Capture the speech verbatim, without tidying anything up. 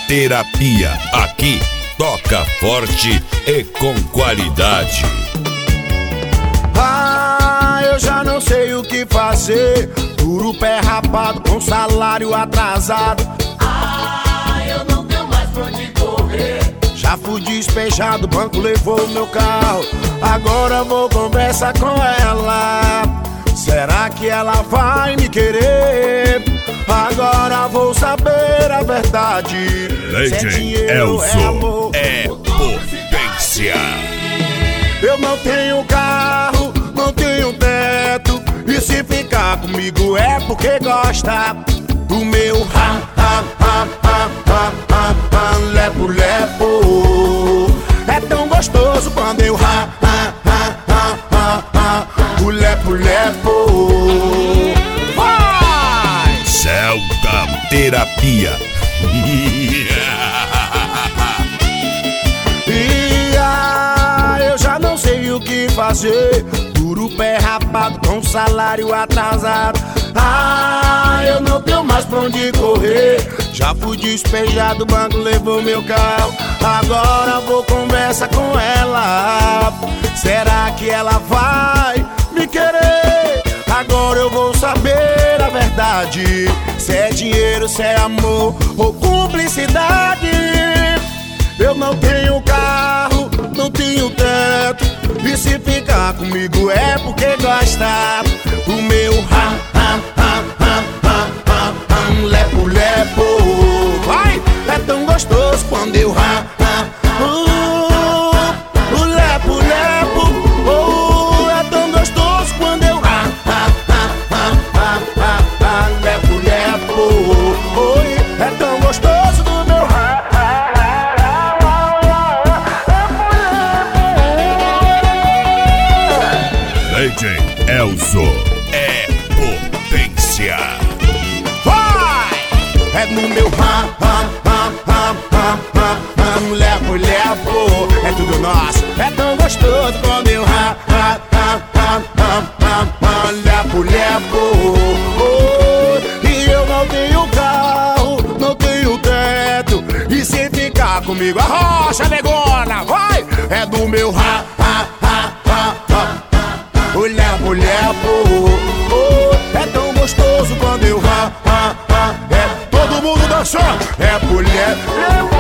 Terapia. Aqui toca forte e com qualidade. Ah, eu já não sei o que fazer. Duro pé rapado com salário atrasado. Ah, eu não tenho mais pra onde correr. Já fui despejado, o banco levou o meu carro. Agora vou conversar com ela. Será que ela vai me querer? Agora vou saber a verdade. Legend Elson é potência. Eu não tenho carro, não tenho teto. E se ficar comigo é porque gosta do meu ha, ha, ha, ha, ha, ha, ha, lepo, lepo. É tão gostoso quando eu ha, ha, ha, ha, ha, ha, o lepo, lepo. Vai! Céu da Terapia. E ah, eu já não sei o que fazer. Duro pé rapado com salário atrasado. Ah, eu não tenho mais pra onde correr. Já fui despejado, o banco levou meu carro. Agora vou conversar com ela. Será que ela vai me querer? Agora eu vou saber a verdade. Se é dinheiro, se é amor ou cumplicidade. Eu não tenho carro, não tenho teto. E se ficar comigo é porque gosta do meu ha, ha, ha, ha, ha, ha, ha, lepo, lepo. Vai! É tão gostoso quando eu ha, ha, uh, o lepo, lepo. Oh, é tão gostoso quando eu ha, ha, ha, ha, ha, ha, ha, lepo, lepo. Oi, é tão gostoso do meu ha, ha, Legend Elson é potência. Vai! É no meu ha, ha, ha, ha, ha, ha, ha, lepo, lepo. É tudo nosso, é tão gostoso quando eu ha, ha, ha, ha, ha, ha, ha, lepo, lepo. Oh, e eu não tenho carro, não tenho teto. E se ficar comigo, a rocha negona, vai! É do meu ha, ha, ha, ha, ha, o lepo, lepo. Oh, é tão gostoso quando eu ha, ha, ha. É todo mundo dançando. É mulher,